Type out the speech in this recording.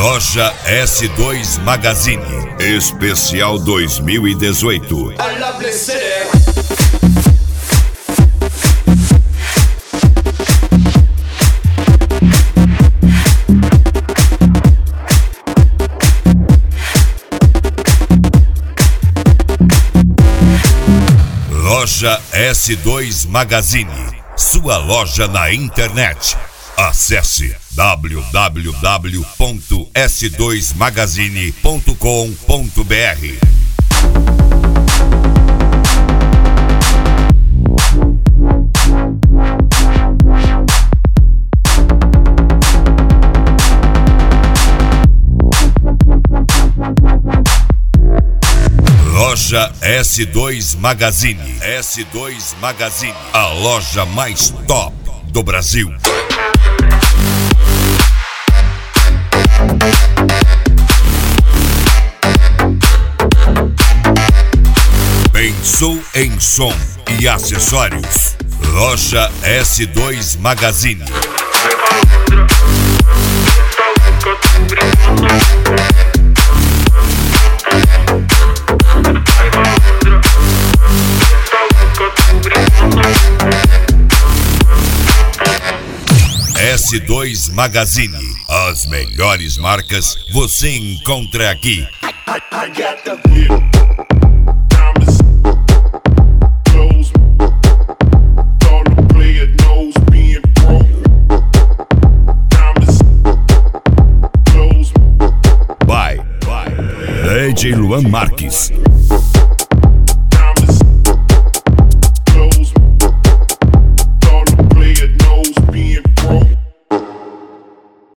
Loja S2 Magazine, especial 2018. Loja S2 Magazine, sua loja na internet. Acesse www.s2magazine.com.br. Loja S2 Magazine. S2 Magazine, a loja mais top do Brasil. Pensou em som e acessórios? Loja S2 Magazine. S2 Magazine, as melhores marcas você encontra aqui. By DJ Luan Marques.